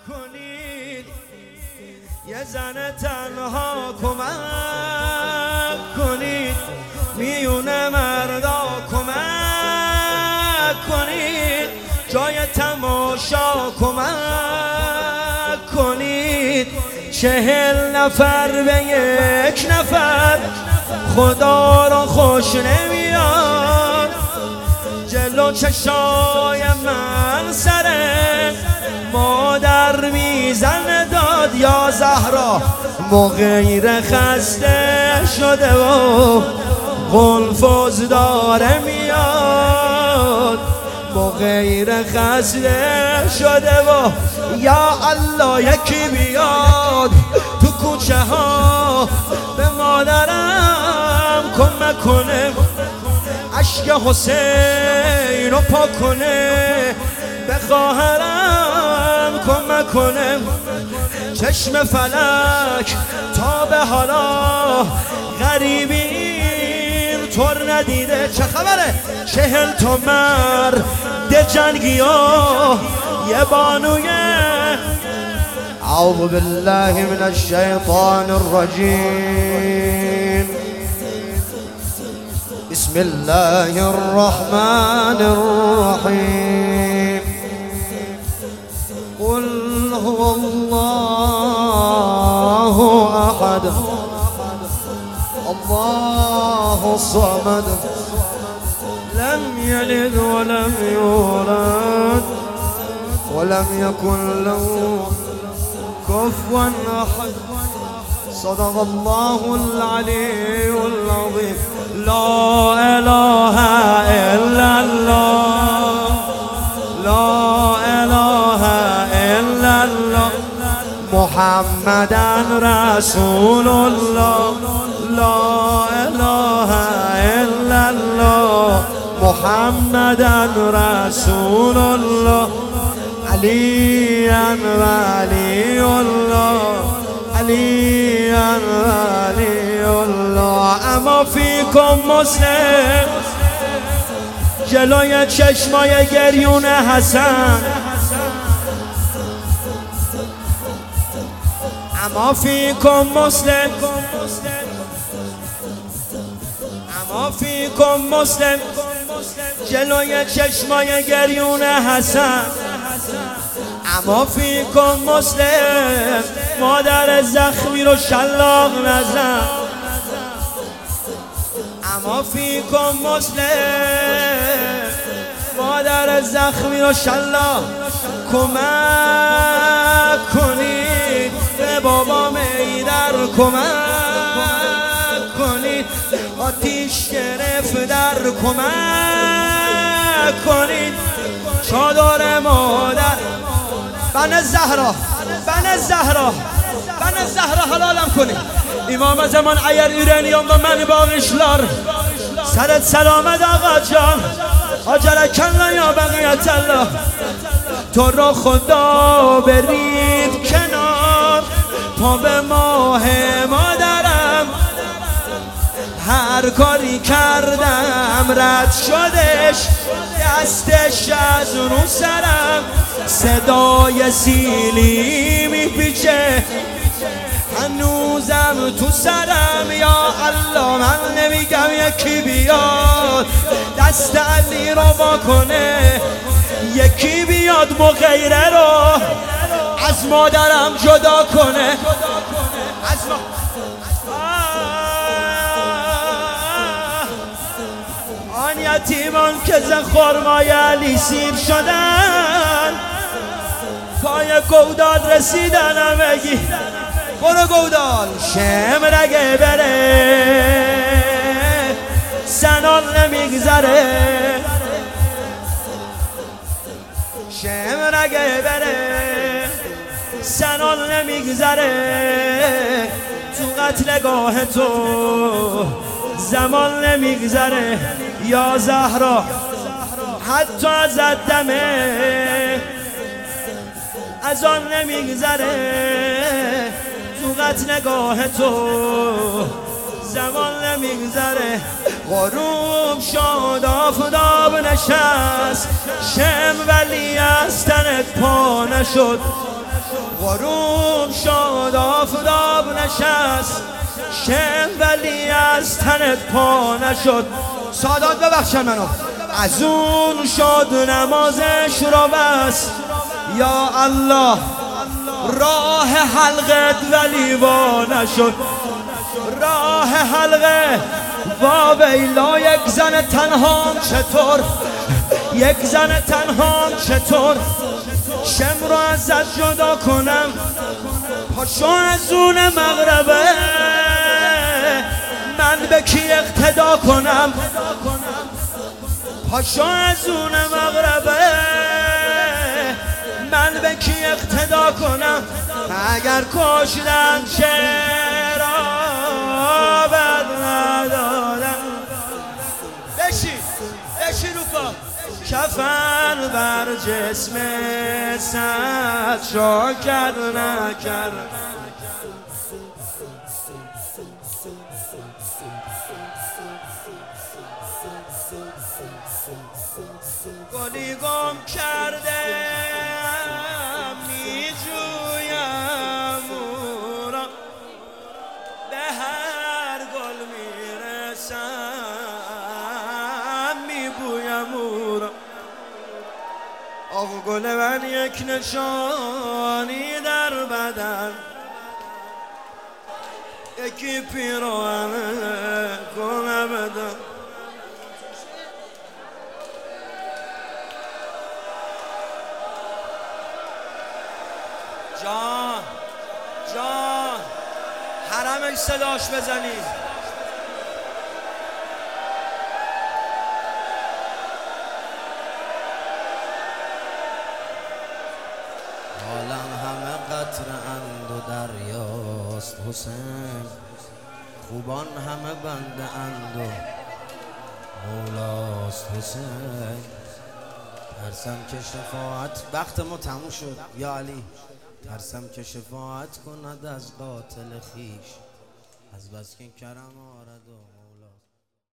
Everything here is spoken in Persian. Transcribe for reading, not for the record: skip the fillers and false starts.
کنید، یه زن تنها کمک کنید، میونه مردا کمک کنید، جای تماشا کمک کنید. 40 نفر به یک نفر خدا را خوش نمیاد، جلو چشای من سره مادر میزنه داد. یا زهرا مغیر خسته شده و قلفز داره میاد، مغیر خسته شده و یا الله یکی بیاد تو کوچه ها به مادرم کمک کنه، اشک حسین رو پاک کنه، به خواهرم کمک کنه. چشم فلک تا به حالا غریبی طور ندیده. چه خبره؟ 40 تا مرد جنگی ها یه بانوی. اعوذ بالله من الشیطان الرجیم. بسم الله الرحمن الرحیم. قل هو الله احد الله الصمد لم يلد ولم يولد ولم يكن له كفوا احد. صدق الله العلي العظيم. لا اله الا الله، لا اله الا الله، محمدًا رسول الله. لا اله الا الله، محمدًا رسول الله. علیاً ولی الله، علیاً ولی الله. اما فیکم مسلم، جلوی چشمای گریون حسن. اما فیکم مسلم، اما فیکم مسلم، جلوی چشمای گریون حسن. اما فیکم مسلم، مادر زخمی رو شلاق نزن. اما فیکم مسلم، مادر زخمی رو شلاق کمک کنید، به بابا میدر کمک کنید، آتیش گرفت در کمک کنید. چادر مادر بن زهرا، بن زهرا، بن زهرا حلالم کنید. امام زمان ایر ایرانیان و من باقیشلار، سرت سلامت آقا جان، آجرک الله یا بقیت الله. تو را خدا برید کنار، پا به ماه مادرم، هر کاری کردم رد شدش، دستش از رو سرم، صدای سیلی میپیچه هنوزم تو سرم. یا الله من نمیگم یکی بیاد دست علی رو واکنه، یکی بیاد مغیره رو از مادرم جدا کنه. آن یتیمان که ز خرمای علی سیر شدن، پای گودال رسیدن همگی. برو گودال شمرگه بره سنان نمیگذره، شمرگه بره سنان نمیگذره. تو قتلگاه تو زمان نمیگذره. یا زهرا حتی از دمه از آن نمیگذره، تو قتلگاه تو زمان نمیگذره. غروب شد آفتاب نشست، شم ولی از تنت پا نشد. غروب شد آفتاب نشست شه ولی از تنت پا نشد. سادات ببخشن منو. از اون شد نمازش را بست یا الله راه حلقت ولی وا نشد. راه حلقه وا ویلا یک زن تنهام چطور یک زن تنهام چطور شم رو ازت جدا کنم پاشو از اون مغربه من به کی اقتدا کنم پاشو از اون مغربه من به کی اقتدا کنم اگر کشتن چرا بد ندادم. بشی رو پا کفن بر جسم سد شاکر نکرد. گلی گم کرده میجویم او را به هر گل میرسم میبویم او را. آقا گل من یک نشانی در بدن یکی پیراهن گل بدن. جان حرمش صداش بزنی. عالم همه قطره اند و دریاست حسین خوبان همه بنده اند و مولاست حسین. ترسم که شفاعت وقت ما تموم شد یا علی ترسم که شفاعت کند از قاتل خیش از بس که کرم آرد و